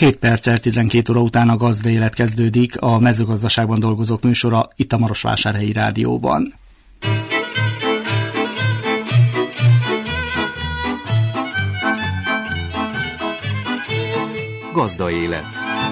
7 perccel 12 óra után a Gazda Élet kezdődik, a mezőgazdaságban dolgozók műsora itt a Marosvásárhelyi Rádióban. Gazda Élet.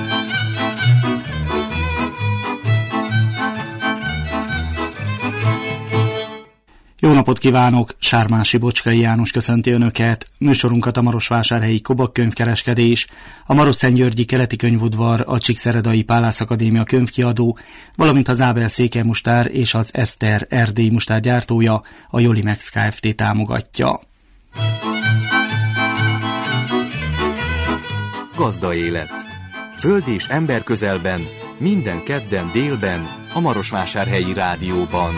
Jó napot kívánok! Sármási Bocskai János köszönti Önöket. Műsorunkat a Marosvásárhelyi Kobak könyvkereskedés, a Marosszentgyörgyi Keleti Könyvudvar, a Csíkszeredai Pálász Akadémia könyvkiadó, valamint az Ábel székelymustár és az Eszter erdélyi mustár gyártója, a Jolimex Kft. Támogatja. Gazda Élet. Föld és ember közelben, minden kedden délben, a Marosvásárhelyi Rádióban.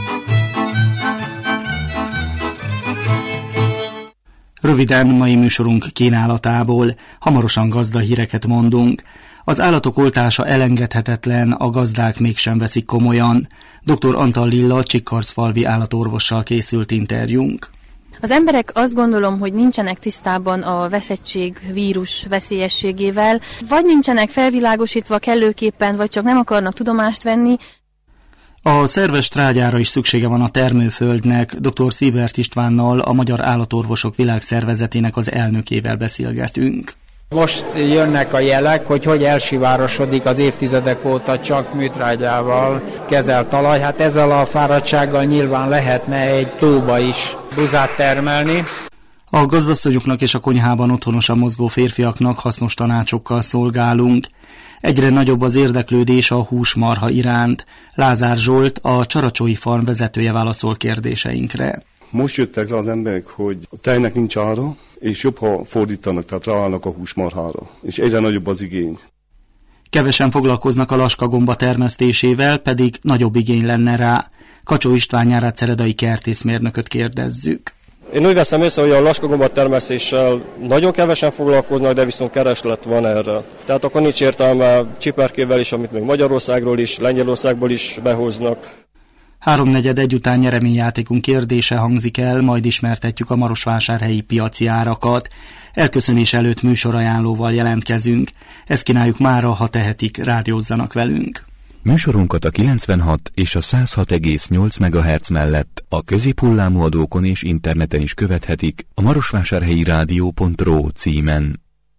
Röviden mai műsorunk kínálatából hamarosan gazdahíreket mondunk. Az állatok oltása elengedhetetlen, a gazdák mégsem veszik komolyan. Dr. Antal Lilla Csikkarszfalvi állatorvossal készült interjúnk. Az emberek azt gondolom, hogy nincsenek tisztában a veszettség vírus veszélyességével, vagy nincsenek felvilágosítva kellőképpen, vagy csak nem akarnak tudomást venni. A szerves trágyára is szüksége van a termőföldnek. Dr. Szibert Istvánnal, a Magyar Állatorvosok Világszervezetének az elnökével beszélgetünk. Most jönnek a jelek, hogy elsivárosodik az évtizedek óta csak műtrágyával kezelt talaj. Hát ezzel a fáradtsággal nyilván lehetne egy tóba is buzát termelni. A gazdasszonyoknak és a konyhában otthonosan mozgó férfiaknak hasznos tanácsokkal szolgálunk. Egyre nagyobb az érdeklődés a húsmarha iránt. Lázár Zsolt, a Csaracsói Farm vezetője válaszol kérdéseinkre. Most jöttek rá az emberek, hogy a tejnek nincs ára, és jobb, ha fordítanak, tehát ráállnak a húsmarhára. És egyre nagyobb az igény. Kevesen foglalkoznak a laskagomba termesztésével, pedig nagyobb igény lenne rá. Kacsó István nyárád-szeredai kertészmérnököt kérdezzük. Én úgy veszem észre, hogy a laskagomba termesztéssel nagyon kevesen foglalkoznak, de viszont kereslet van erre. Tehát akkor nincs értelme csiperkével is, amit még Magyarországról is, Lengyelországból is behoznak. 3/4 után nyereményjátékunk kérdése hangzik el, majd ismertetjük a marosvásárhelyi piaci árakat. Elköszönés előtt műsorajánlóval jelentkezünk. Ezt kínáljuk mára, ha tehetik, rádiózzanak velünk. Műsorunkat a 96 és a 106,8 MHz mellett a középhullámú adókon és interneten is követhetik a marosvásárhelyi rádió.ro címen.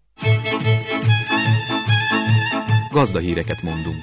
Gazdahíreket mondunk.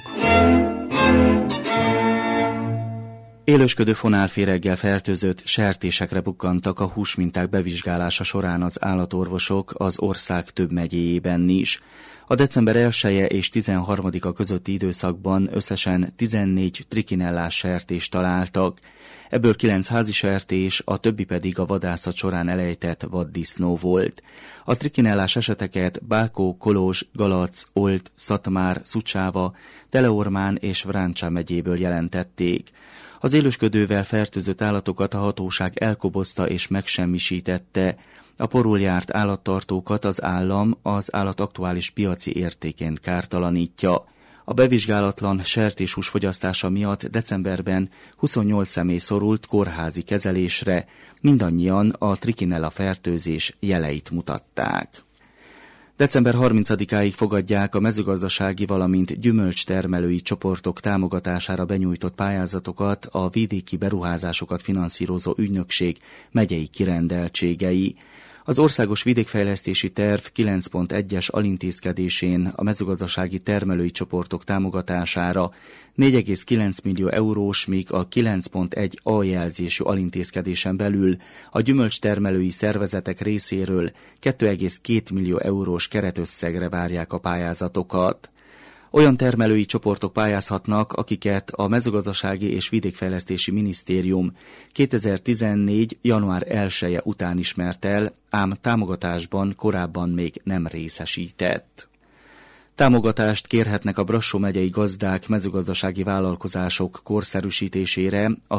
Élősködő fonálféreggel fertőzött sertésekre bukkantak a húsminták bevizsgálása során az állatorvosok az ország több megyéjében is. A december 1-e és 13-a közötti időszakban összesen 14 trikinellás sertést találtak. Ebből 9 házi sertés, a többi pedig a vadászat során elejtett vaddisznó volt. A trikinellás eseteket Bákó, Kolozs, Galac, Olt, Szatmár, Szucsáva, Teleormán és Vráncsá megyéből jelentették. Az élősködővel fertőzött állatokat a hatóság elkobozta és megsemmisítette. A porul járt állattartókat az állam az állat aktuális piaci értékén kártalanítja. A bevizsgálatlan sertéshús fogyasztása miatt decemberben 28 személy szorult kórházi kezelésre, mindannyian a trikinella fertőzés jeleit mutatták. December 30-áig fogadják a mezőgazdasági, valamint gyümölcstermelői csoportok támogatására benyújtott pályázatokat a vidéki beruházásokat finanszírozó ügynökség megyei kirendeltségei. Az Országos Vidékfejlesztési Terv 9.1-es alintézkedésén a mezőgazdasági termelői csoportok támogatására 4,9 millió eurós, míg a 9.1 A jelzésű alintézkedésen belül a gyümölcstermelői szervezetek részéről 2,2 millió eurós keretösszegre várják a pályázatokat. Olyan termelői csoportok pályázhatnak, akiket a Mezőgazdasági és Vidékfejlesztési Minisztérium 2014. január 1-e után ismert el, ám támogatásban korábban még nem részesített. Támogatást kérhetnek a Brassó megyei gazdák mezőgazdasági vállalkozások korszerűsítésére a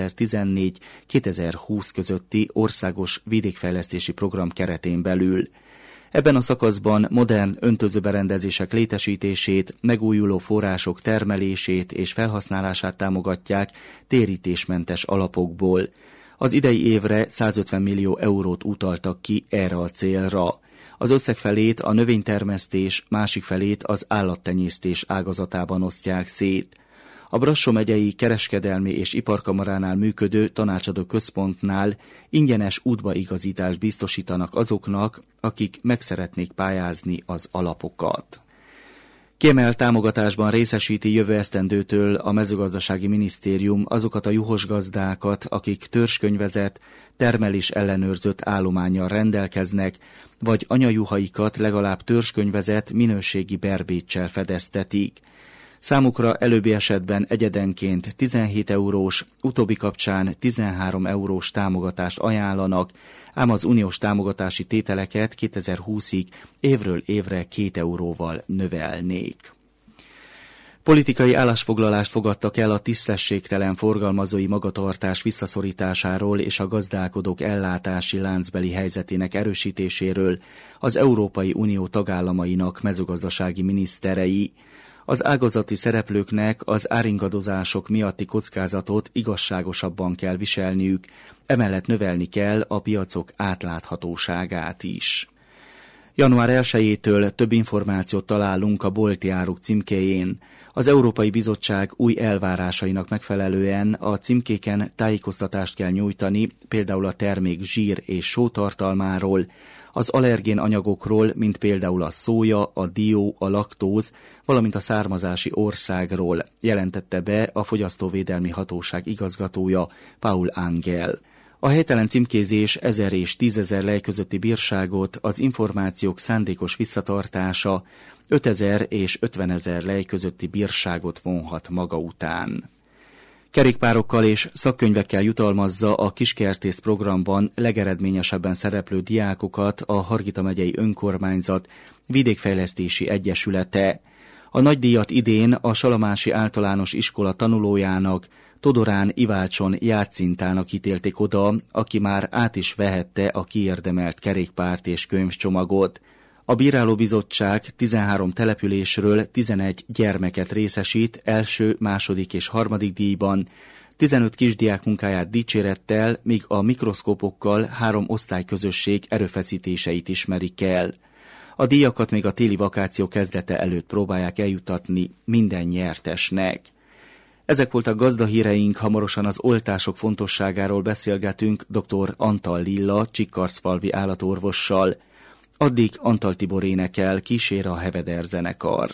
2014-2020 közötti országos vidékfejlesztési program keretén belül. Ebben a szakaszban modern öntözőberendezések létesítését, megújuló források termelését és felhasználását támogatják térítésmentes alapokból. Az idei évre 150 millió eurót utaltak ki erre a célra. Az összeg felét a növénytermesztés, másik felét az állattenyésztés ágazatában osztják szét. A Brassó megyei kereskedelmi és iparkamaránál működő tanácsadó központnál ingyenes útbaigazítást biztosítanak azoknak, akik meg szeretnék pályázni az alapokat. Kiemelt támogatásban részesíti jövő esztendőtől a mezőgazdasági minisztérium azokat a juhos gazdákat, akik törzskönyvezett, termelés ellenőrzött állománnyal rendelkeznek, vagy anyajuhaikat legalább törzskönyvezett minőségi berbéccsel fedeztetik. Számukra előbbi esetben egyedenként 17 eurós, utóbbi kapcsán 13 eurós támogatást ajánlanak, ám az uniós támogatási tételeket 2020-ig évről évre 2 euróval növelnék. Politikai állásfoglalást fogadtak el a tisztességtelen forgalmazói magatartás visszaszorításáról és a gazdálkodók ellátási láncbeli helyzetének erősítéséről az Európai Unió tagállamainak mezőgazdasági miniszterei. Az ágazati szereplőknek az áringadozások miatti kockázatot igazságosabban kell viselniük, emellett növelni kell a piacok átláthatóságát is. Január 1-től több információt találunk a bolti áruk címkéjén. Az Európai Bizottság új elvárásainak megfelelően a címkéken tájékoztatást kell nyújtani, például a termék zsír és sótartalmáról, az allergén anyagokról, mint például a szója, a dió, a laktóz, valamint a származási országról, jelentette be a Fogyasztóvédelmi Hatóság igazgatója, Paul Angel. A helytelen címkézés 1000 és 10 000 lej közötti bírságot, az információk szándékos visszatartása 5000 és 50 000 lej közötti bírságot vonhat maga után. Kerékpárokkal és szakkönyvekkel jutalmazza a Kiskertész programban legeredményesebben szereplő diákokat a Hargita megyei önkormányzat vidékfejlesztési egyesülete. A nagydíjat idén a Salamási Általános Iskola tanulójának, Todorán Ivácson Játszintának ítélték oda, aki már át is vehette a kiérdemelt kerékpárt és könyvcsomagot. A bírálóbizottság 13 településről 11 gyermeket részesít első, második és harmadik díjban, 15 kisdiák munkáját dicsérettel, míg a mikroszkópokkal 3 osztályközösség erőfeszítéseit ismerik el. A díjakat még a téli vakáció kezdete előtt próbálják eljutatni minden nyertesnek. Ezek voltak gazdahíreink, hamarosan az oltások fontosságáról beszélgetünk dr. Antal Lilla, Csikkarszfalvi állatorvossal. Addig Antal Tibor énekel, kísér a Heveder zenekar.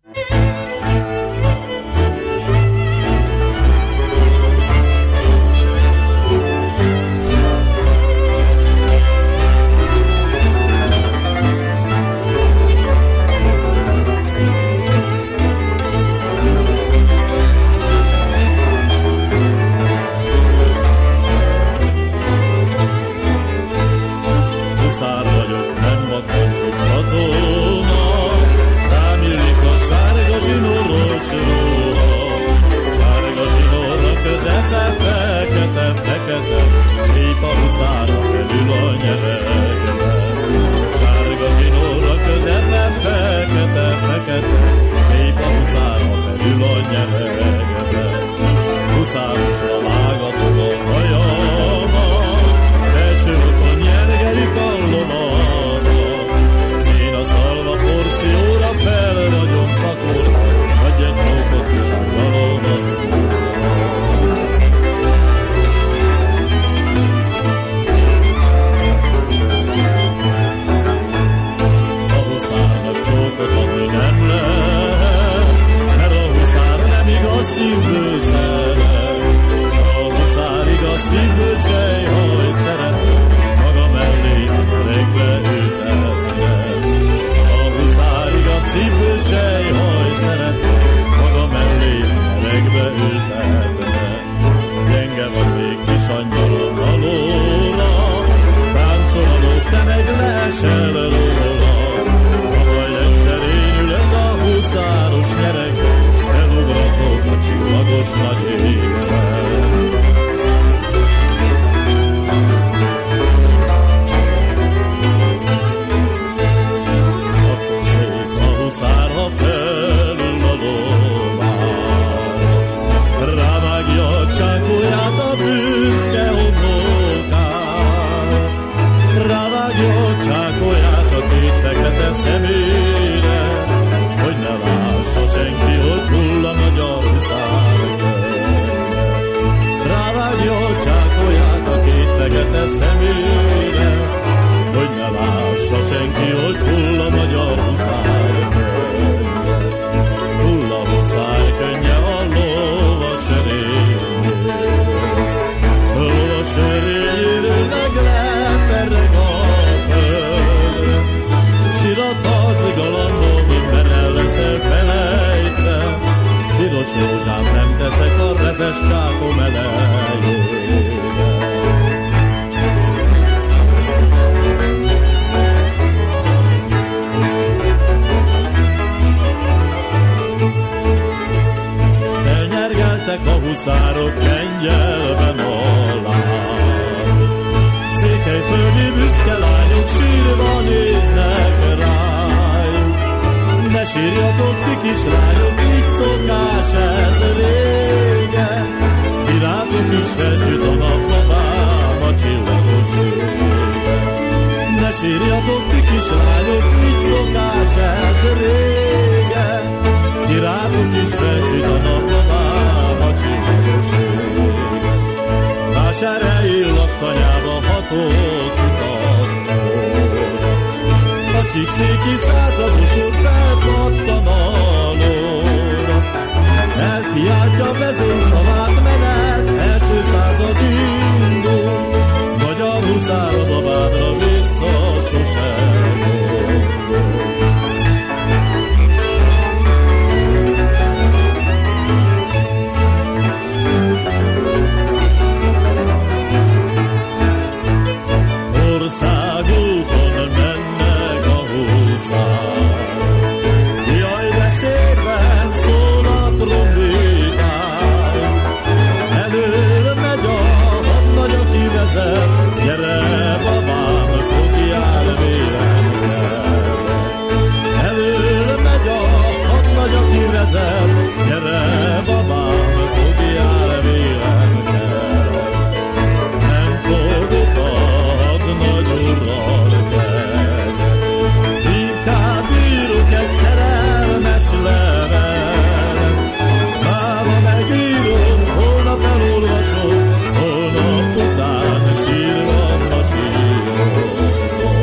Szép a huszára felül a nyeregben, sárga zsinórra közepben fekete, szép a huszára felül a nyeregben. Huszárosra vágatom a hajamat, első rokon nyergelik a lovamat, színaszalva porcióra felragyom pakolva, adj egy csókot kisángalom az óra. Adni nem lehet, mert a huszár nem igaz szívből szeret. A huszár igaz szívből sejhaj szeret, maga mellé a melegbe ültetne. A huszár igaz szívből sejhaj szeret, maga mellé a melegbe ültetne. Gyenge vagy még kis angyalom alóla, táncolanok, te meg leesel róla. Huszáros nyereg, elugratok a csillagos nagy égben. Akkor szép a huszár, ha felül a lován, rávágja a csákóját a büszke homlokán, rávágja a csákóját a két huszárok kengyelben alál. Székelyföldi büszke lányok sírva néznek rájuk. Ne sírjatok ti kislányok, így szokás ez régen. Ti rátok is felsüt a nap, babám a csillagos régen. Ne sírjatok ti kislányok, így szokás ez régen. Ti rátok is felsüt a nap, babám a csillagos régen. Vásárhelyi laktanyába hatolt utaznak. A csíkszéki százados úr felpattan a lóra. Elkiáltja vezényszavát, menet, első század indul. Magyar huszár a babádra vissza sosem gondol. Országúton mennek a huszár. Jaj, de szépen szól a trombitán. Elől megy a hadnagy, aki vezet. Gyere, babám, fogjál vélemkezet. Elől megy a hadnagy, aki vezet. Gyere, babám, fogjál vélemkezet. Nem fogok a hadnagy urral kezet. Inkább írok egy szerelmes levelet. Máma megírom, holnap elolvasom, holnap után sírva masírozom.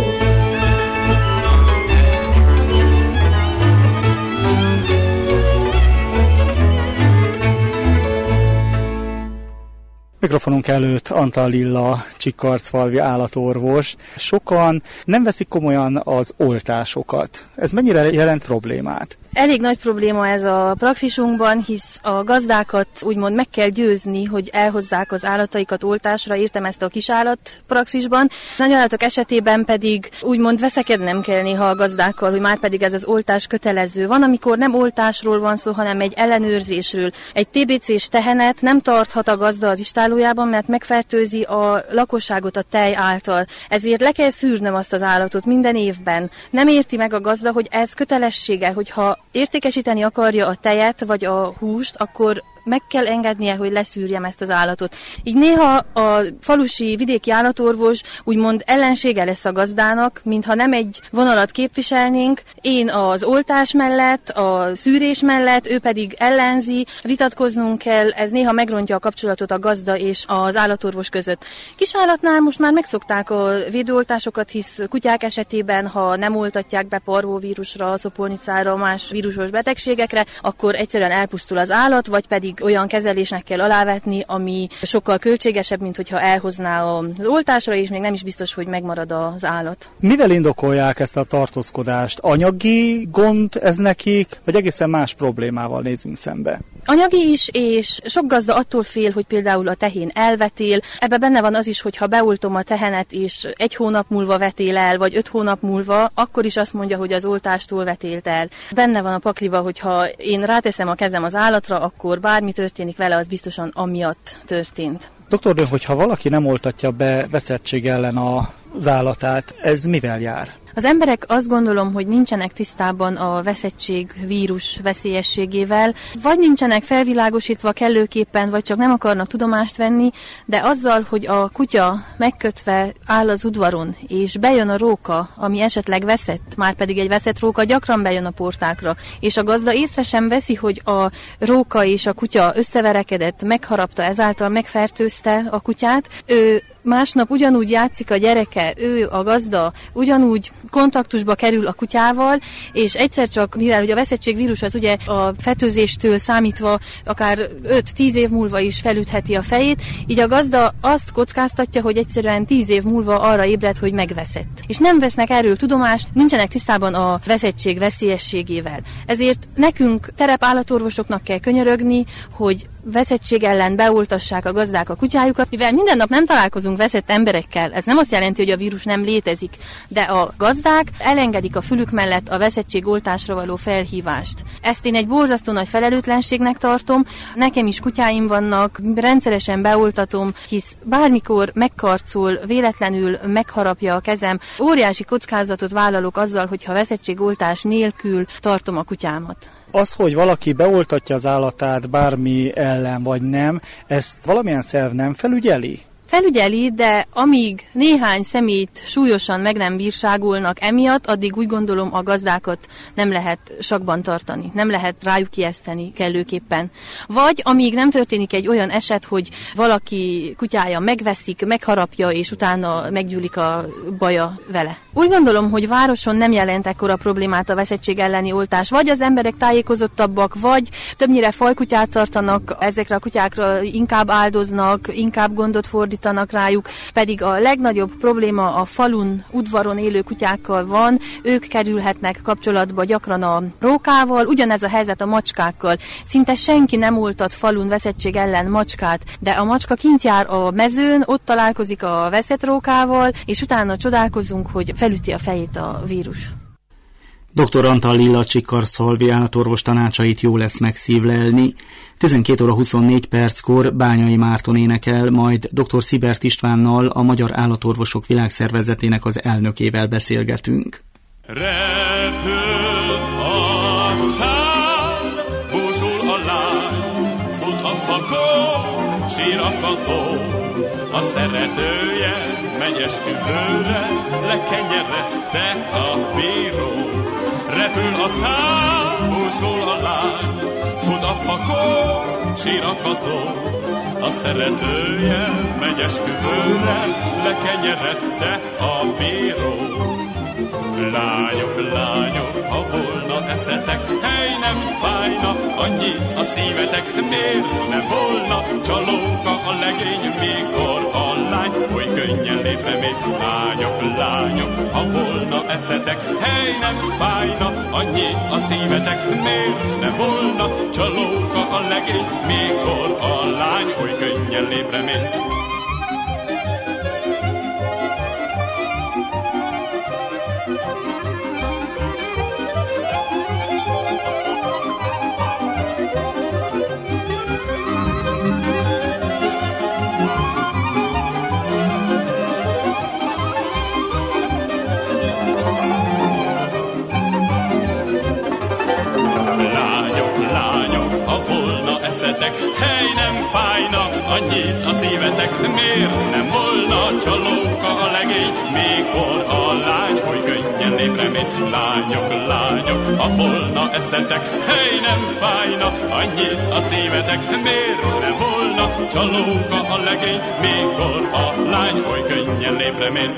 Mikrofonunk előtt Antal Lilla, Csikarcfalvi állatorvos. Sokan nem veszik komolyan az oltásokat. Ez mennyire jelent problémát? Elég nagy probléma ez a praxisunkban, hisz a gazdákat úgymond meg kell győzni, hogy elhozzák az állataikat oltásra, értem ezt a kisállat praxisban. Nagy állatok esetében pedig úgymond veszekednem kell néha a gazdákkal, hogy már pedig ez az oltás kötelező. Van, amikor nem oltásról van szó, hanem egy ellenőrzésről. Egy TBC-s tehenet nem tarthat a gazda az istállójában, mert megfertőzi a lakosságot a tej által. Ezért le kell szűrnöm azt az állatot minden évben. Nem érti meg a gazda, hogy ez kötelessége, hogyha értékesíteni akarja a tejet vagy a húst, akkor meg kell engednie, hogy leszűrjem ezt az állatot. Így néha a falusi vidéki állatorvos úgymond ellensége lesz a gazdának, mintha nem egy vonalat képviselnénk. Én az oltás mellett, a szűrés mellett, ő pedig ellenzi, vitatkoznunk kell, ez néha megrontja a kapcsolatot a gazda és az állatorvos között. Kisállatnál most már megszokták a védőoltásokat, hisz kutyák esetében, ha nem oltatják be parvóvírusra, szopornicára, más vírusos betegségekre, akkor egyszerűen elpusztul az állat, vagy pedig olyan kezelésnek kell alávetni, ami sokkal költségesebb, mint hogyha elhozná az oltásra, és még nem is biztos, hogy megmarad az állat. Mivel indokolják ezt a tartózkodást? Anyagi gond ez nekik, vagy egészen más problémával nézünk szembe? Anyagi is, és sok gazda attól fél, hogy például a tehén elvetél. Ebben benne van az is, hogy ha beoltom a tehenet, és 1 hónap múlva vetél el, vagy 5 hónap múlva, akkor is azt mondja, hogy az oltástól vetélt el. Benne van a pakliba, hogy ha én ráteszem a kezem az állatra, akkor bármi történik vele, az biztosan amiatt történt. Doktor Dön, hogyha valaki nem oltatja be veszettség ellen az állatát, ez mivel jár? Az emberek azt gondolom, hogy nincsenek tisztában a veszettség vírus veszélyességével, vagy nincsenek felvilágosítva kellőképpen, vagy csak nem akarnak tudomást venni, de azzal, hogy a kutya megkötve áll az udvaron, és bejön a róka, ami esetleg veszett, már pedig egy veszett róka gyakran bejön a portákra, és a gazda észre sem veszi, hogy a róka és a kutya összeverekedett, megharapta, ezáltal megfertőzte a kutyát, ő másnap ugyanúgy játszik a gyereke, ő a gazda ugyanúgy kontaktusba kerül a kutyával, és egyszer csak, mivel ugye a veszettségvírus az ugye a fertőzéstől számítva akár 5-10 év múlva is felütheti a fejét, így a gazda azt kockáztatja, hogy egyszerűen 10 év múlva arra ébred, hogy megveszett. És nem vesznek erről tudomást, nincsenek tisztában a veszettség veszélyességével. Ezért nekünk terepállatorvosoknak kell könyörögni, hogy veszettség ellen beoltassák a gazdák a kutyájukat, mivel minden nap nem találkozunk veszett emberekkel, ez nem azt jelenti, hogy a vírus nem létezik, de a gazdák elengedik a fülük mellett a veszettségoltásra való felhívást. Ezt én egy borzasztó nagy felelőtlenségnek tartom, nekem is kutyáim vannak, rendszeresen beoltatom, hisz bármikor megkarcol, véletlenül megharapja a kezem, óriási kockázatot vállalok azzal, hogyha veszettségoltás nélkül tartom a kutyámat. Az, hogy valaki beoltatja az állatát bármi ellen vagy nem, ezt valamilyen szerv nem felügyeli? Felügyeli, de amíg néhány személyt súlyosan meg nem bírságolnak emiatt, addig úgy gondolom a gazdákat nem lehet sakban tartani, nem lehet rájuk ijeszteni kellőképpen. Vagy amíg nem történik egy olyan eset, hogy valaki kutyája megveszik, megharapja, és utána meggyűlik a baja vele. Úgy gondolom, hogy városon nem jelent ekkora problémát a veszettség elleni oltás. Vagy az emberek tájékozottabbak, vagy többnyire fajkutyát tartanak, ezekre a kutyákra inkább áldoznak, inkább gondot fordítanak rájuk, pedig a legnagyobb probléma a falun, udvaron élő kutyákkal van, ők kerülhetnek kapcsolatba gyakran a rókával, ugyanez a helyzet a macskákkal. Szinte senki nem oltat falun veszettség ellen macskát, de a macska kint jár a mezőn, ott találkozik a veszett rókával, és utána csodálkozunk, hogy felüti a fejét a vírus. Dr. Antal Lilla csikarszalvi állatorvos tanácsait jó lesz megszívlelni. 12 óra 24 perckor Bányai Márton énekel, majd dr. Szibert Istvánnal, a Magyar Állatorvosok Világszervezetének az elnökével beszélgetünk. Repül a szál, búsul a lány, fut a fakó, sír a kató, a szeretője megy esküvőre, lekenyerezte a bíró. Repül a szál, búsul a lány, fut a fakó, sír a kató, a szeretője megy esküvőre, lekenyerezte a bírót. Lányok, lányok, ha volna eszetek, hely nem fájna annyit a szívetek, miért ne volna csalóka a legény, mikor a lány oly könnyen lép remény. Lányok, lányok, ha volna eszetek, hely nem fájna annyit a szívetek, miért ne volna csalóka a legény, mikor a lány oly könnyen lép remény. Hely, nem fájna annyit a szívetek, miért nem volna csalóka a legény, mikor a lány oly könnyen lép remény. Lányok, lányok, ha volna eszetek, hely, nem fájna annyit a szívetek, miért nem volna csalóka a legény, mikor a lány oly könnyen lép remény.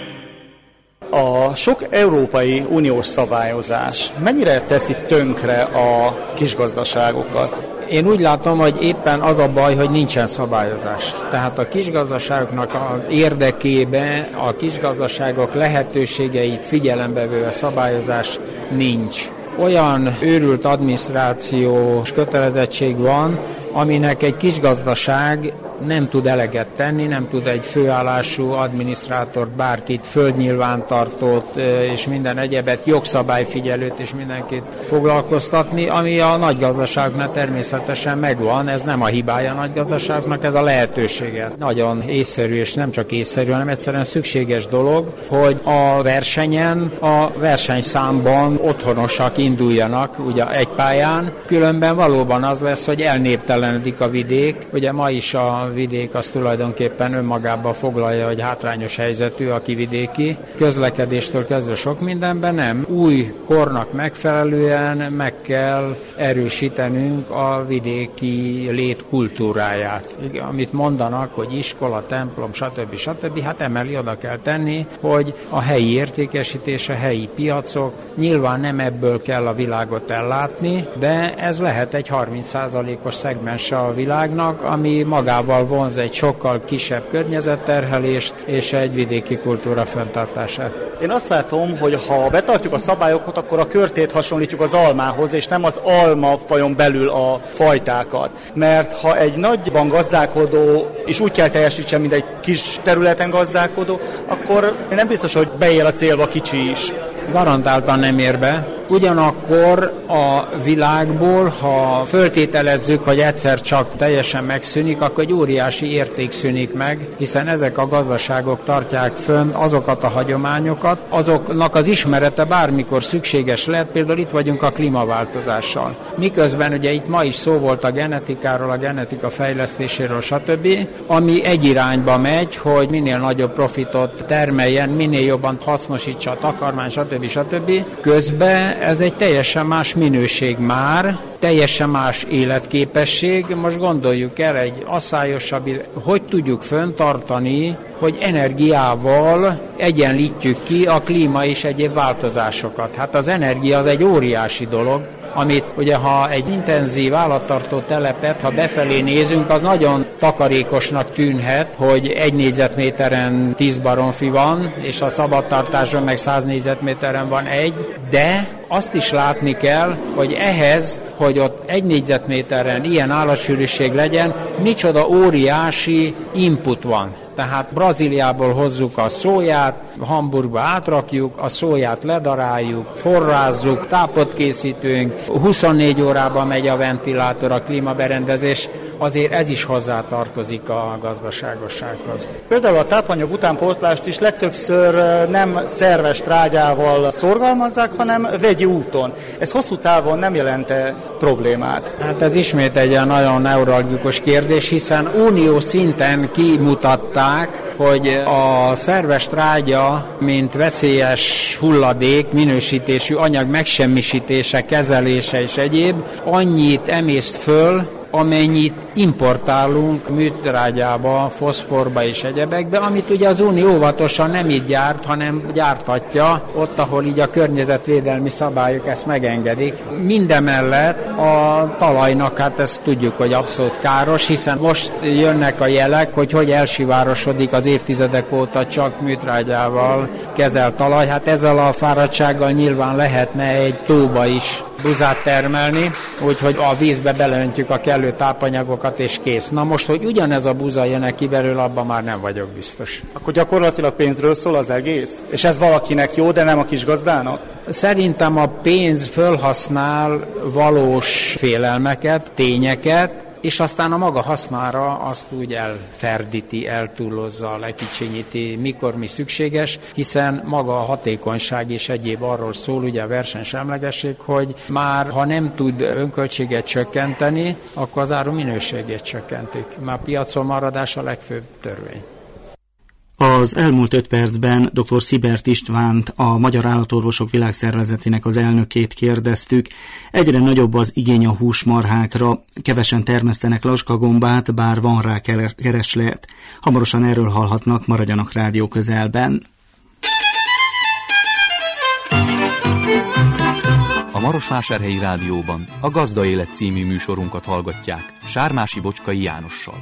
A sok Európai Uniós szabályozás mennyire teszi tönkre a kisgazdaságokat? Én úgy látom, hogy éppen az a baj, hogy nincsen szabályozás. Tehát a kisgazdaságoknak az érdekében a kisgazdaságok lehetőségeit figyelembe véve szabályozás nincs. Olyan őrült adminisztrációs kötelezettség van, aminek egy kisgazdaság nem tud eleget tenni, nem tud egy főállású adminisztrátort, bárkit, földnyilvántartót és minden egyebet, jogszabályfigyelőt és mindenkit foglalkoztatni, ami a nagygazdaságoknak természetesen megvan, ez nem a hibája a nagygazdaságoknak, ez a lehetősége. Nagyon észszerű, és nem csak észszerű, hanem egyszerűen szükséges dolog, hogy a versenyen, a versenyszámban otthonosak induljanak ugye egy pályán, különben valóban az lesz, hogy elnéptelenedik a vidék. Ugye ma is a vidék az tulajdonképpen önmagában foglalja, hogy hátrányos helyzetű, aki vidéki. Közlekedéstől kezdve sok mindenben nem. Új kornak megfelelően meg kell erősítenünk a vidéki lét kultúráját. Amit mondanak, hogy iskola, templom, stb. Hát emellé oda kell tenni, hogy a helyi értékesítés, a helyi piacok, nyilván nem ebből kell a világot ellátni, de ez lehet egy 30%-os szegmense a világnak, ami magával magával vonz egy sokkal kisebb környezetterhelést és egy vidéki kultúra fenntartását. Én azt látom, hogy ha betartjuk a szabályokat, akkor a körtét hasonlítjuk az almához, és nem az almafajon belül a fajtákat. Mert ha egy nagyban gazdálkodó is úgy kell teljesítsen, mint egy kis területen gazdálkodó, akkor nem biztos, hogy beér a célba kicsi is. Garantáltan nem ér be. Ugyanakkor a világból, ha föltételezzük, hogy egyszer csak teljesen megszűnik, akkor egy óriási érték szűnik meg, hiszen ezek a gazdaságok tartják fönn azokat a hagyományokat, azoknak az ismerete bármikor szükséges lehet, például itt vagyunk a klímaváltozással. Miközben ugye itt ma is szó volt a genetikáról, a genetika fejlesztéséről, stb., ami egy irányba megy, hogy minél nagyobb profitot termeljen, minél jobban hasznosítsa a takarmány, stb. Közben ez egy teljesen más minőség már, teljesen más életképesség. Most gondoljuk el egy asszályosabb, hogy tudjuk fenntartani, hogy energiával egyenlítjük ki a klíma és egyéb változásokat. Hát az energia az egy óriási dolog, amit ugye ha egy intenzív állattartó telepet, ha befelé nézünk, az nagyon takarékosnak tűnhet, hogy 1 négyzetméteren 10 baromfi van, és a szabadtartáson meg 100 négyzetméteren van 1, de azt is látni kell, hogy ehhez, hogy ott 1 négyzetméteren ilyen állatsűrűség legyen, micsoda óriási input van. Tehát Brazíliából hozzuk a szóját, Hamburgba átrakjuk, a szóját ledaráljuk, forrázzuk, tápot készítünk, 24 órában megy a ventilátor, a klímaberendezés, azért ez is hozzátartozik a gazdaságossághoz. Például a tápanyag utánpótlást is legtöbbször nem szerves trágyával szorgalmazzák, hanem vegyi úton. Ez hosszú távon nem jelent problémát? Hát ez ismét egy nagyon neuralgikus kérdés, hiszen unió szinten kimutatták, hogy a szerves trágya, mint veszélyes hulladék, minősítésű anyag megsemmisítése, kezelése és egyéb, annyit emészt föl, amennyit importálunk műtrágyába, foszforba és egyebekbe, amit ugye az Unió óvatosan nem így gyárt, hanem gyárthatja ott, ahol így a környezetvédelmi szabályok ezt megengedik. Mindemellett a talajnak, hát ezt tudjuk, hogy abszolút káros, hiszen most jönnek a jelek, hogy elsivárosodik az évtizedek óta csak műtrágyával kezelt talaj. Hát ezzel a fáradtsággal nyilván lehetne egy tóba is buzát termelni, úgyhogy a vízbe beleöntjük a kellő tápanyagokat, és kész. Na most, hogy ugyanez a buza jön ki belőle, abban már nem vagyok biztos. Akkor gyakorlatilag pénzről szól az egész? És ez valakinek jó, de nem a kis gazdának? Szerintem a pénz fölhasznál valós félelmeket, tényeket, és aztán a maga hasznára azt úgy elferdíti, eltúllozza, lekicsinyíti, mikor mi szükséges, hiszen maga a hatékonyság és egyéb arról szól, ugye a versenysemlegesség, hogy már ha nem tud önköltséget csökkenteni, akkor az áru minőségét csökkentik. Már piacon maradás a legfőbb törvény. Az elmúlt 5 percben dr. Szibert Istvánt, a Magyar Állatorvosok Világszervezetének az elnökét kérdeztük. Egyre nagyobb az igény a húsmarhákra, kevesen termesztenek laskagombát, bár van rá kereslet. Hamarosan erről hallhatnak, maradjanak rádió közelben. A Marosvásárhelyi Rádióban a Gazda Élet című műsorunkat hallgatják Sármási Bocskai Jánossal.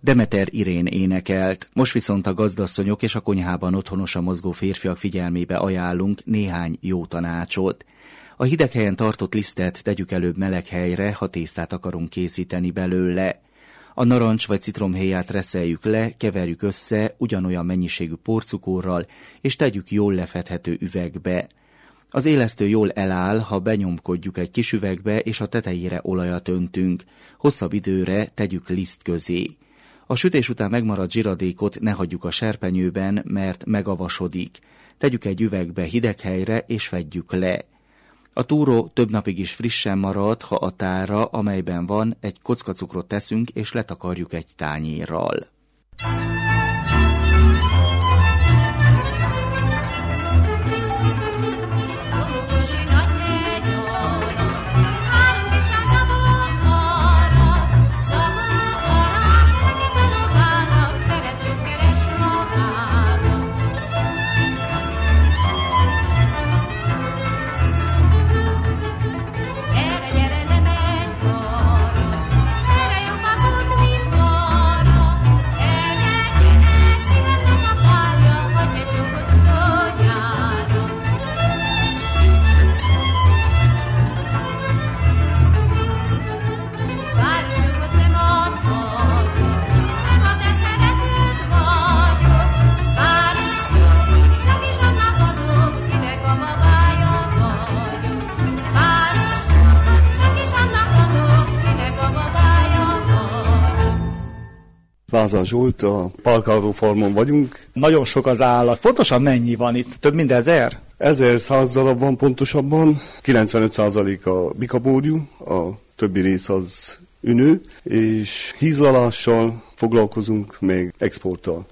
Demeter Irén énekelt, most viszont a gazdasszonyok és a konyhában otthonosan mozgó férfiak figyelmébe ajánlunk néhány jó tanácsot. A hideg helyen tartott lisztet tegyük előbb meleg helyre, ha tésztát akarunk készíteni belőle. A narancs vagy citromhéját reszeljük le, keverjük össze ugyanolyan mennyiségű porcukorral, és tegyük jól lefedhető üvegbe. Az élesztő jól eláll, ha benyomkodjuk egy kis üvegbe, és a tetejére olajat öntünk. Hosszabb időre tegyük liszt közé. A sütés után megmaradt zsiradékot ne hagyjuk a serpenyőben, mert megavasodik. Tegyük egy üvegbe hideg helyre, és fedjük le. A túró több napig is frissen marad, ha a tálra, amelyben van, egy kocka cukrot teszünk, és letakarjuk egy tányérral. Lázár Zsolt, a Parkáró farmon vagyunk. Nagyon sok az állat. Pontosan mennyi van itt? Több mint 1000? 1100 darab van pontosabban, 95% a bikabóriú, a többi rész az ünő, és hízlalással foglalkozunk, még exporttal.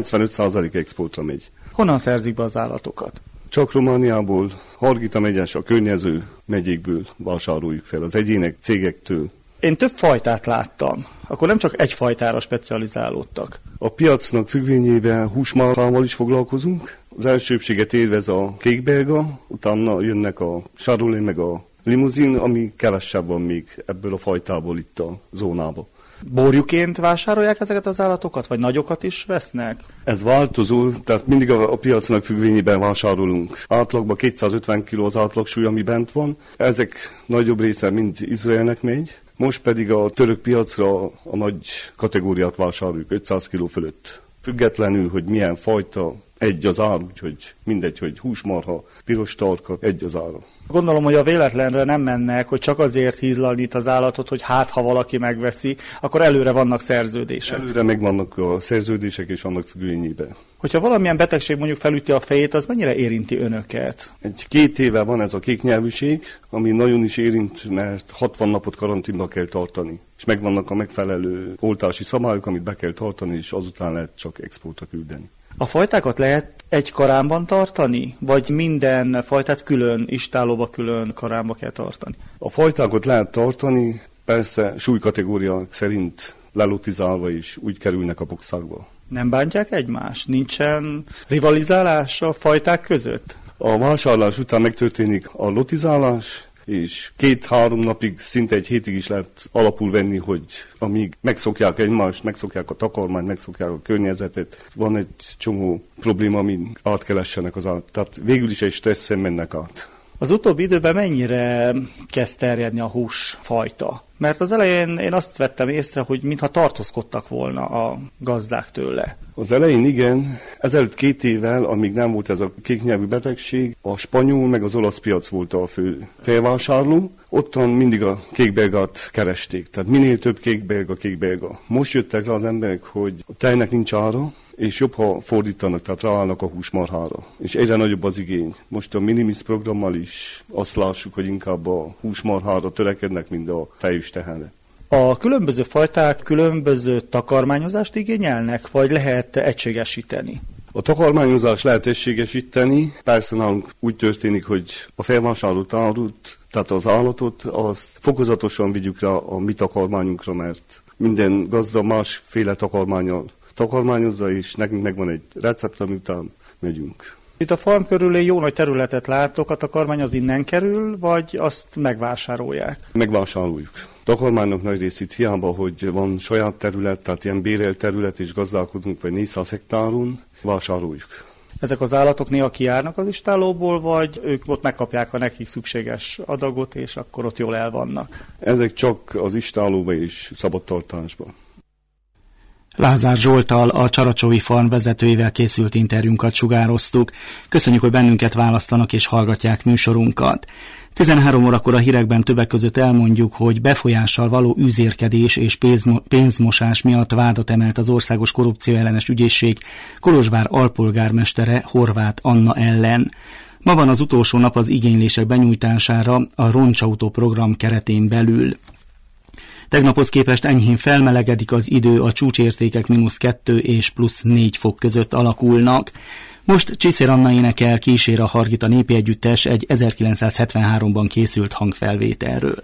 95% exportra megy. Honnan szerzik be az állatokat? Csak Romániából, Hargita megyes, a környező megyékből vásároljuk fel, az egyének, cégektől. Én több fajtát láttam. Akkor nem csak egy fajtára specializálódtak. A piacnak függvényében húsmarhával is foglalkozunk. Az elsőbséget élvez a kékbelga, utána jönnek a charolais meg a limuzin, ami kevesebb van még ebből a fajtából itt a zónában. Borjuként vásárolják ezeket az állatokat, vagy nagyokat is vesznek? Ez változó, tehát mindig a piacnak függvényében vásárolunk. Átlagban 250 kg az átlagsúly, ami bent van. Ezek nagyobb része mind Izraelnek megy. Most pedig a török piacra a nagy kategóriát vásároljuk, 500 kg fölött. Függetlenül, hogy milyen fajta, egy az ár, úgyhogy mindegy, hogy húsmarha, piros tarka, egy az ára. Gondolom, hogy a véletlenre nem mennek, hogy csak azért hízlalni itt az állatot, hogy hát ha valaki megveszi, akkor előre vannak szerződések. Előre megvannak a szerződések és annak függvényében. Hogyha valamilyen betegség mondjuk felüti a fejét, az mennyire érinti önöket? 2 éve van ez a kéknyelvűség, ami nagyon is érint, mert 60 napot karanténba kell tartani. És megvannak a megfelelő oltási szabályok, amit be kell tartani, és azután lehet csak exportra küldeni. A fajtákat lehet egy karámban tartani? Vagy minden fajtát külön, istállóba külön karámba kell tartani? A fajtákat lehet tartani, persze súlykategória szerint lelotizálva is úgy kerülnek a boxákba. Nem bántják egymást? Nincsen rivalizálás a fajták között? A vásárlás után megtörténik a lotizálás, és 2-3 napig, szinte egy hétig is lehet alapul venni, hogy amíg megszokják egymást, megszokják a takarmányt, megszokják a környezetet, van egy csomó probléma, amin átkelessenek az állat. Tehát végül is egy stresszen mennek át. Az utóbbi időben mennyire kezd terjedni a húsfajta? Mert az elején én azt vettem észre, hogy mintha tartózkodtak volna a gazdák tőle. Az elején igen, ezelőtt 2 évvel, amíg nem volt ez a kéknyelvű betegség, a spanyol meg az olasz piac volt a fő felvásárló. Ottan mindig a kékbelgát keresték, tehát minél több kékbelga. Most jöttek le az emberek, hogy a tejnek nincs ára, és jobb, ha fordítanak, tehát ráállnak a húsmarhára. És egyre nagyobb az igény. Most a Minimis programmal is azt lássuk, hogy inkább a húsmarhára törekednek, mint a fejős tehenre. A különböző fajták különböző takarmányozást igényelnek, vagy lehet egységesíteni? A takarmányozás lehet egységesíteni. Persze nálunk úgy történik, hogy a felvásárolt árut, tehát az állatot, azt fokozatosan vigyük rá a mi takarmányunkra, mert minden gazda másféle takarmánnyal takarmányozza, és nekünk megvan egy recept, ami után megyünk. Itt a farm körül jó nagy területet látok, a takarmány az innen kerül, vagy azt megvásárolják? Megvásároljuk. De a kormánynak nagy részét hiába, hogy van saját terület, tehát ilyen bérelt terület, és gazdálkodunk, vagy 400 hektáron, vásároljuk. Ezek az állatok néha kijárnak az istállóból, vagy ők ott megkapják a nekik szükséges adagot, és akkor ott jól el vannak? Ezek csak az istállóban és szabadtartásban. Lázár Zsolttal, a Csaracsói Farm vezetőjével készült interjúnkat sugároztuk. Köszönjük, hogy bennünket választanak és hallgatják műsorunkat. 13 órakor a hírekben többek között elmondjuk, hogy befolyással való üzérkedés és pénzmosás miatt vádat emelt az Országos Korrupcióellenes Ügyészség Kolozsvár alpolgármestere Horváth Anna ellen. Ma van az utolsó nap az igénylések benyújtására a Roncsautó program keretén belül. Tegnaphoz képest enyhén felmelegedik az idő, a csúcsértékek -2 és +4 fok között alakulnak. Most Csiszér Anna énekel, kísér a Hargita népi együttes egy 1973-ban készült hangfelvételről.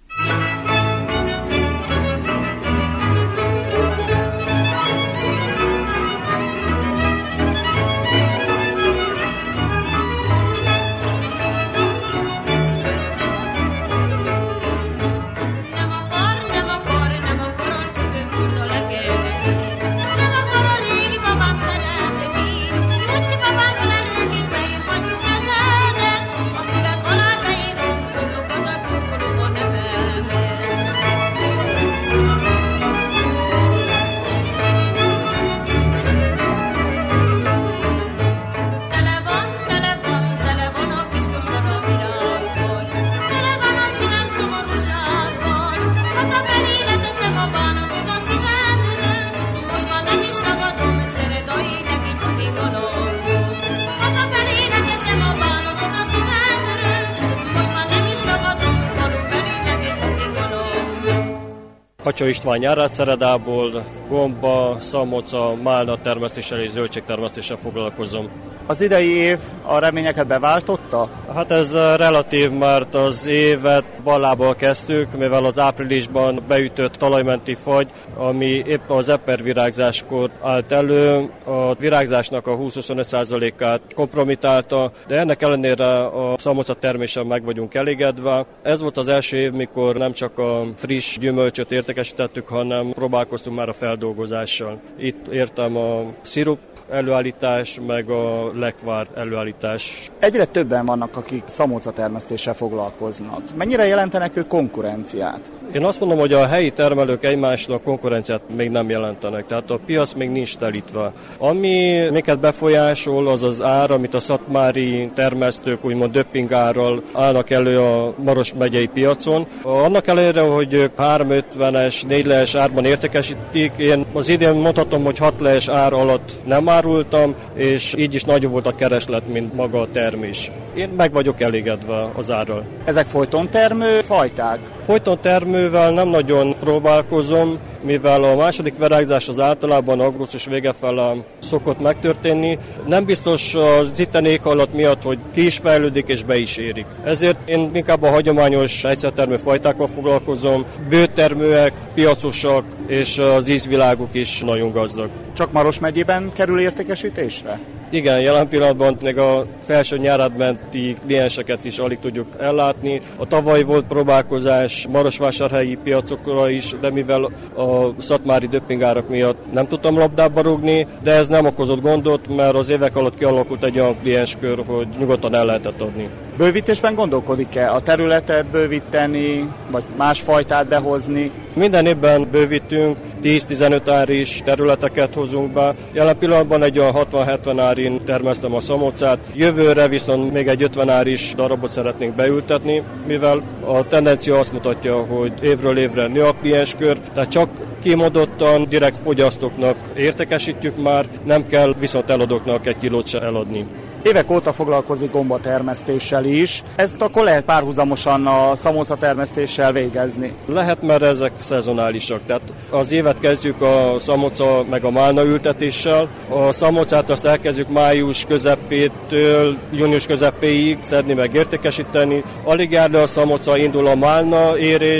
Hacsó István Nyárádszeredából, gomba, szamoca, málna termesztéssel és zöldségtermesztéssel foglalkozom. Az idei év a reményeket beváltotta? Hát ez relatív, mert az évet ballából kezdtük, mivel az áprilisban beütött talajmenti fagy, ami épp az epervirágzáskor állt elő, a virágzásnak a 20-25%-át kompromitálta, de ennek ellenére a szamoca terméssel meg vagyunk elégedve. Ez volt az első év, mikor nem csak a friss gyümölcsöt értékesítettük, hanem próbálkoztunk már a feldolgozással. Itt értem a szirup előállítás, meg a lekvár előállítás. Egyre többen vannak, akik szamoca termesztéssel foglalkoznak. Mennyire jelentenek ők konkurenciát? Én azt mondom, hogy a helyi termelők egymásnak konkurenciát még nem jelentenek, tehát a piac még nincs telítve. Ami minket befolyásol, az az ár, amit a szatmári termesztők úgymond döppingárral állnak elő a Maros megyei piacon. Annak ellenére, hogy ők 3,50-es, 4 lejes árban értékesítik, én az idén mondhatom, hogy 6 lejes ár alatt nem árultam, és így is nagyobb volt a kereslet, mint maga a termés. Én meg vagyok elégedve az árral. Ezek folytontermő fajták? Folytontermővel nem nagyon próbálkozom, mivel a második virágzás az általában augusztus vége felé szokott megtörténni. Nem biztos az itteni éghajlat miatt, hogy ki is fejlődik és be is érik. Ezért én inkább a hagyományos egyszertermő fajtákkal foglalkozom, bőtermőek, piacosak, és az ízviláguk is nagyon gazdag. Csak Maros megyében kerül értékesítésre? Igen, jelen pillanatban még a felső Nyárádmenti klienseket is alig tudjuk ellátni. A tavaly volt próbálkozás marosvásárhelyi piacokra is, de mivel a szatmári döppingárak miatt nem tudtam labdába rúgni, de ez nem okozott gondot, mert az évek alatt kialakult egy olyan klienskör, hogy nyugodtan el lehetett adni. Bővítésben gondolkodik-e a területet bővíteni, vagy más fajtát behozni? Minden évben bővítünk, 10-15 áris területeket hozunk be. Jelen pillanatban egy olyan 60-70 árin termesztem a szamocát. Jövőre viszont még egy 50 áris darabot szeretnénk beültetni, mivel a tendencia azt mutatja, hogy évről évre nő a klienskör, tehát csak kimondottan direkt fogyasztóknak értékesítjük már, nem kell viszont eladóknak egy kilót se eladni. Évek óta foglalkozik gombatermesztéssel is. Ezt akkor lehet párhuzamosan a szamoca termesztéssel végezni? Lehet, mert ezek szezonálisak. Tehát az évet kezdjük a szamoca meg a málna ültetéssel. A szamocát azt elkezdjük május közepétől június közepéig szedni meg értékesíteni. Alig jár le a szamoca, indul a málna érés,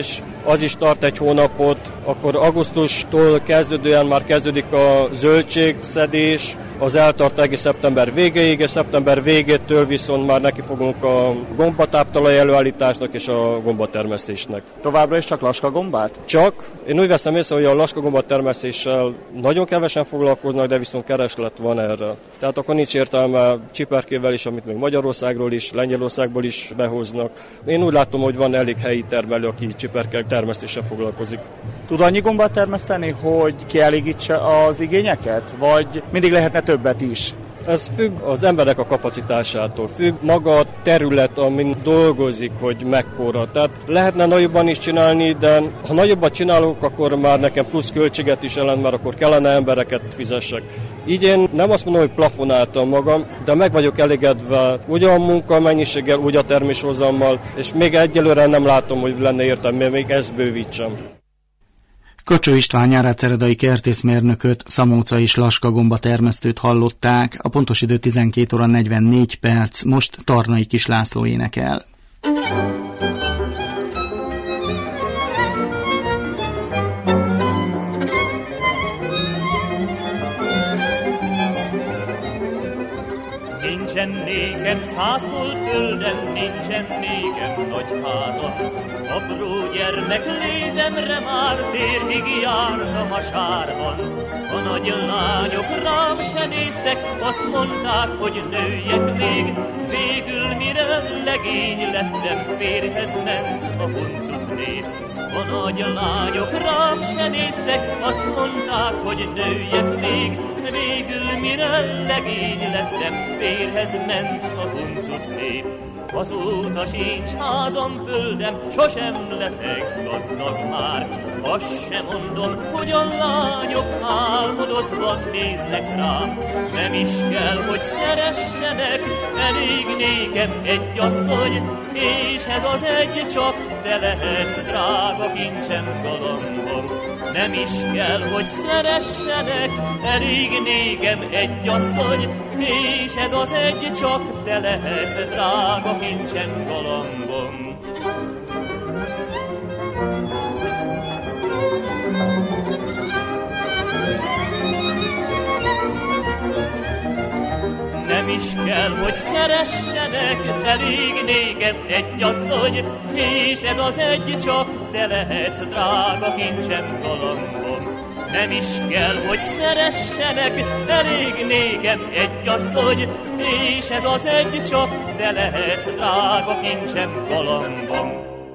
az is tart egy hónapot, akkor augusztustól kezdődően már kezdődik a zöldségszedés, az eltart egész szeptember végéig, és szeptember végétől viszont már neki fogunk a gombatáptalaj előállításnak és a gombatermesztésnek. Továbbra is csak laskagombát? Csak. Én úgy veszem észre, hogy a laskagombatermesztéssel nagyon kevesen foglalkoznak, de viszont kereslet van erre. Tehát akkor nincs értelme csiperkével is, amit még Magyarországról is, Lengyelországból is behoznak. Én úgy látom, hogy van elég helyi termelő, aki csiperkek termesztéssel foglalkozik. Tud annyi gombát termeszteni, hogy kielégítse az igényeket? Vagy mindig lehetne többet is? Ez függ az emberek a kapacitásától, függ maga a terület, amin dolgozik, hogy mekkora. Tehát lehetne nagyobban is csinálni, de ha nagyobbat csinálok, akkor már nekem plusz költséget is jelent, mert akkor kellene embereket fizessek. Így én nem azt mondom, hogy plafonáltam magam, de meg vagyok elégedve úgy a munkamennyiséggel, úgy a terméshozammal, és még egyelőre nem látom, hogy lenne értelme, még ezt bővítsem. Kacsó István nyárád-szeredai kertészmérnököt, szamóca és laskagomba termesztőt hallották. A pontos idő 12 óra 44 perc, most Tarnai Kis László énekel. Nincsen nékem 100 volt földem, nincsen nékem nagy házam. Apró gyermek létemre már térdig jártam a sárban. A nagy lányok rám se néztek, azt mondták, hogy nőjek még. Végül mire legény lettem, férjhez ment a huncut nép. A nagy lányok rám se néztek, azt mondták, hogy nőjek még. Végül mire legény lettem, férjhez ment a huncut nép. Azóta sincs házam, földem, sosem leszek gazdag már. Azt sem mondom, hogy a lányok álmodozva néznek rám. Nem is kell, hogy szeressenek, elég nékem egy asszony, és ez az egy csak te lehetsz, drága kincsem, galambom. Nem is kell, hogy szeressenek, elég nékem egy asszony, és ez az egy csak te lehetsz, drága kincsem, galambom. Nem is kell, hogy szeressenek, elég nékem egy asszony, és ez az egy csak te lehetsz, drága kincsem, galambom. Nem is kell, hogy szeressenek, elég nékem egy asszony, és ez az egy csak te lehetsz, drága kincsem, galambom.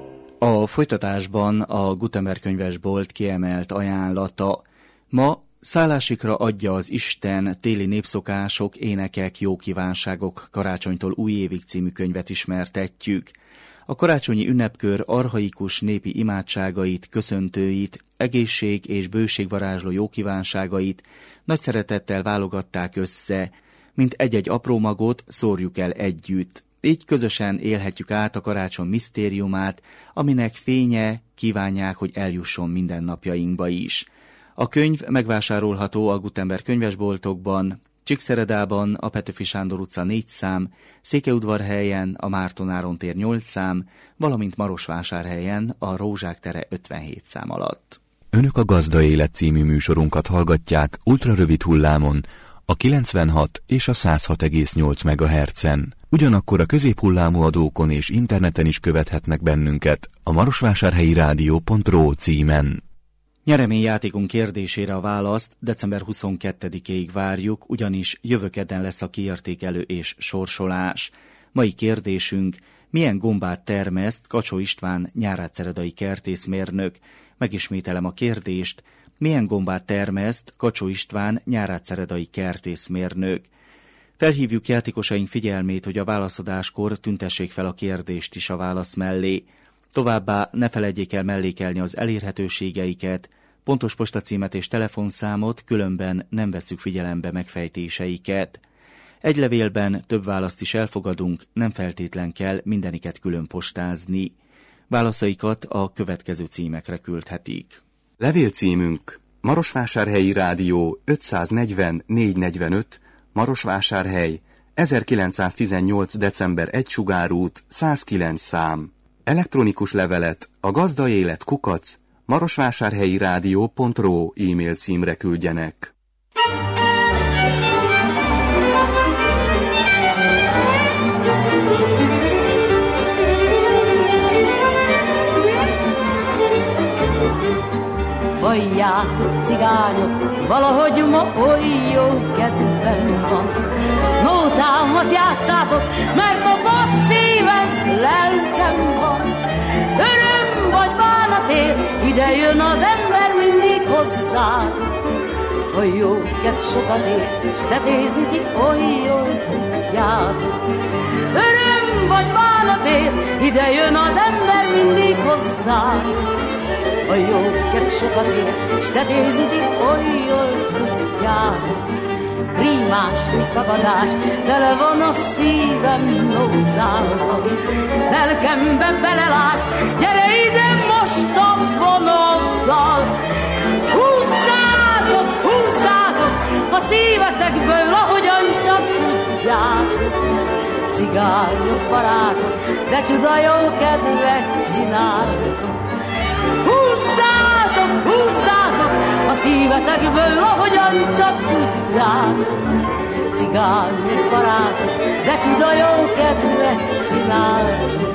A folytatásban a Gutenberg könyvesbolt kiemelt ajánlata. Ma szállásikra adja az Isten, téli népszokások, énekek, jó kívánságok karácsonytól újévig című könyvet ismertetjük. A karácsonyi ünnepkör archaikus népi imádságait, köszöntőit, egészség és bőség varázsló jó kívánságait nagy szeretettel válogatták össze, mint egy-egy apró magot szórjuk el együtt. Így közösen élhetjük át a karácsony misztériumát, aminek fénye kívánják, hogy eljusson mindennapjainkba is. A könyv megvásárolható a Gutenberg könyvesboltokban, Csíkszeredában a Petőfi Sándor utca 4 szám, Székelyudvarhelyen a Márton Áron tér 8 szám, valamint Marosvásárhelyen a Rózsák tere 57 szám alatt. Önök a Gazda Élet című műsorunkat hallgatják ultrarövid hullámon, a 96 és a 106,8 MHz-en. Ugyanakkor a középhullámú adókon és interneten is követhetnek bennünket a marosvásárhelyi rádió.ro címen. Nyereményjátékunk kérdésére a választ december 22-ig várjuk, ugyanis jövő kedden lesz a kiértékelő és sorsolás. Mai kérdésünk: milyen gombát termeszt Kacsó István nyárád-szeredai kertészmérnök? Megismételem a kérdést: milyen gombát termeszt Kacsó István nyárád-szeredai kertészmérnök? Felhívjuk játékosaink figyelmét, hogy a válaszadáskor tüntessék fel a kérdést is a válasz mellé. Továbbá ne feledjék el mellékelni az elérhetőségeiket, pontos postacímet és telefonszámot, különben nem vesszük figyelembe megfejtéseiket. Egy levélben több választ is elfogadunk, nem feltétlen kell mindeniket külön postázni. Válaszaikat a következő címekre küldhetik. Levélcímünk: Marosvásárhelyi Rádió 540 445, Marosvásárhely, 1918. december 1 Sugárút, 109 szám. Elektronikus levelet a gazdaélet@marosvásárhelyirádió.ro e-mail címre küldjenek. Halljátok, cigányok, valahogy ma oly jó kedvem van. Nótámat játszátok, mert a bassz szívem, lelkem van. Öröm vagy bánatért, ide jön az ember mindig hozzátok. A jó kedv sokat ér, s tetézni ti oly jól tudjátok. Öröm vagy bánatért, ide jön az ember mindig hozzátok. A jó kedv sokat ér, s tetézni ti oly jól tudjátok. Prímás, mit tagadás, tele van a szívem nótával. Lelkembe belelás, gyere ide most a vonattal. Húzzátok, húzzátok a szívetekből, ahogyan csak tudjátok. Cigányok, barátok, de csuda jó kedvet csináltok. Húzzátok, húzzátok a szívetekből, ahogyan csak tudjátok. Cigányok, barátok, de csuda jó kedvet csináltok.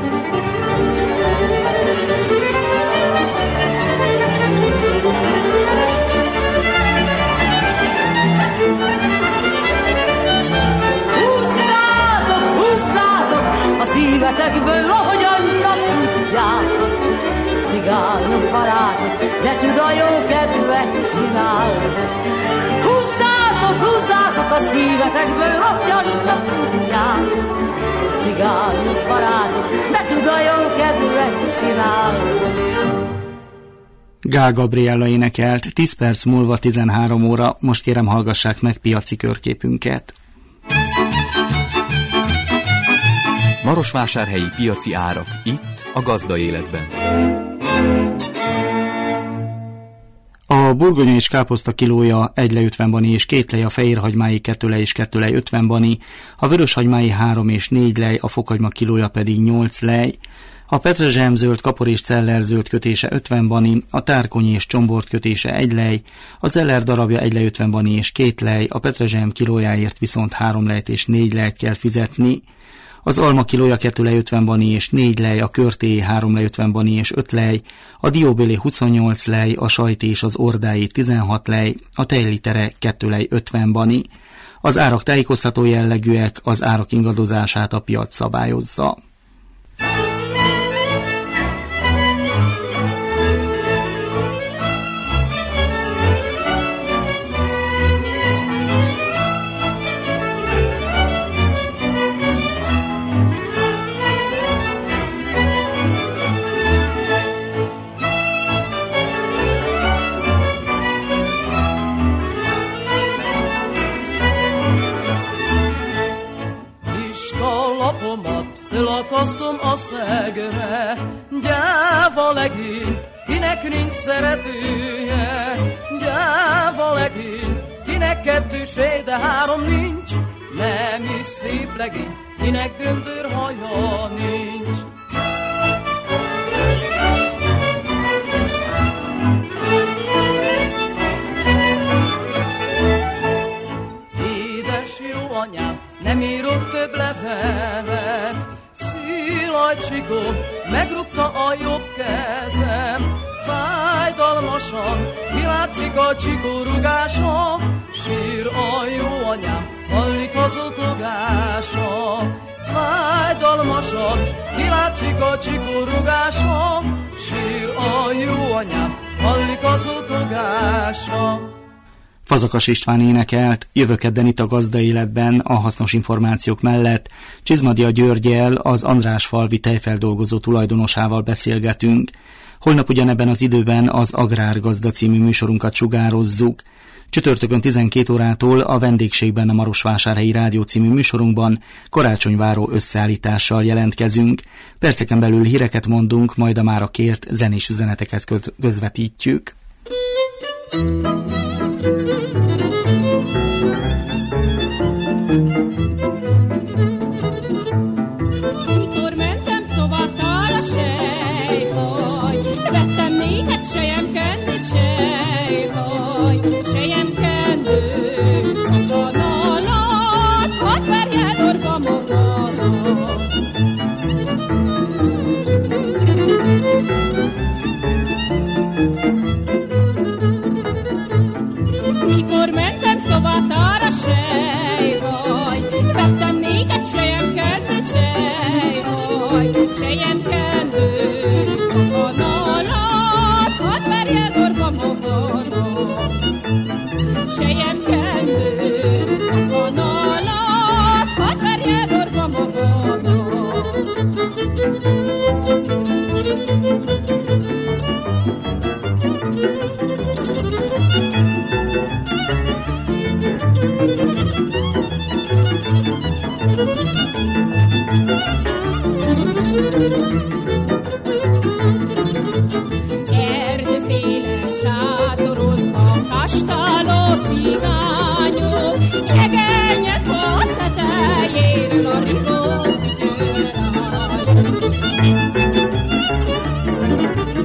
Húzzátok, húzzátok a szívetekből, ahogyan csak tudjátok. Cigányok, barátok, de csuda jó kedvet csináltok. Húzzátok, húzzátok a szívetekből, ahogyan csak tudjátok. Cigányok, barátok, de csuda jó kedvet csináltok. Gál Gabriella énekelt, 10 perc múlva 13 óra, most kérem hallgassák meg piaci körképünket. Marosvásárhelyi piaci árak itt a Gazdaéletben. A burgonya és káposzta kilója 1 lej 50 bani és 2 lej, a fehérhagymái 2 lej és 2 lej 50 bani, a vöröshagymái 3 és 4 lej, a fokhagyma kilója pedig 8 lej, a petrezselyemzöld, kapor és cellerzöld kötése 50 bani, a tárkonyi és csombort kötése 1 lej, a zeller darabja 1 lej 50 bani és 2 lej, a petrezselyem kilójáért viszont 3 lejt és 4 lejt kell fizetni. Az alma kilója 2 lej 50 bani és 4 lej, a körtéjé 3 lej 50 bani és 5 lej, a dióbélé 28 lej, a sajté és az ordáé 16 lej, a tejlitere 2 lej 50 bani. Az árak tájékoztató jellegűek, az árak ingadozását a piac szabályozza. Fölakasztom a szegre, gyáva legény, kinek nincs szeretője. Gyáva legény, kinek 2 sej, de 3 nincs. Nem is szép legény, kinek göndör haja nincs. Édes jó anyám, nem írok több levelet. Szilajcsikóm, megrúgta a jobb kezem. Fájdalmasan kilátszik a csikórugása. Sír a jó anyám, hallik az okogása. Fájdalmasan kilátszik a csikórugása. Sír a jó anyám, hallik az okogása. Fazakas István énekelt, jövő kedden itt a Gazdaéletben a hasznos információk mellett Csizmadia Györggyel, az Andrásfalvi tejfeldolgozó tulajdonosával beszélgetünk. Holnap ugyanebben az időben az Agrárgazda című műsorunkat sugározzuk. Csütörtökön 12 órától a vendégségben a Marosvásárhelyi Rádió című műsorunkban karácsonyváró összeállítással jelentkezünk. Perceken belül híreket mondunk, majd a mára kért zenés üzeneteket közvetítjük. Mikor mentem szovattal a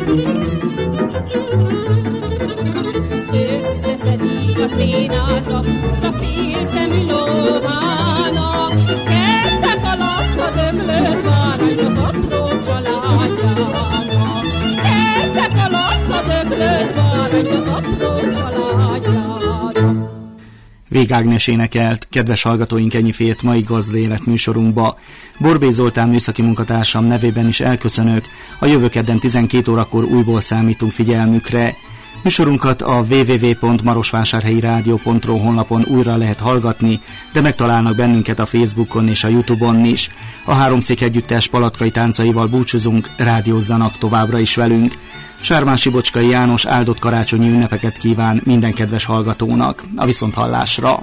Összeszedik a szénáca, a félszemű lóhának, kertek alatt a döglött bárány az apró családjának. Kertek alatt a döglött bárány az apró családjának. Vég Ágnes énekelt, kedves hallgatóink, ennyi fért mai Gazdaélet műsorunkba. Borbély Zoltán műszaki munkatársam nevében is elköszönök, a jövő kedden 12 órakor újból számítunk figyelmükre. Műsorunkat a www.marosvásárhelyi-rádió.ro honlapon újra lehet hallgatni, de megtalálnak bennünket a Facebookon és a YouTube-on is. A Háromszék együttes palatkai táncaival búcsúzunk, rádiózzanak továbbra is velünk. Sármási Bocskai János áldott karácsonyi ünnepeket kíván minden kedves hallgatónak. A viszonthallásra!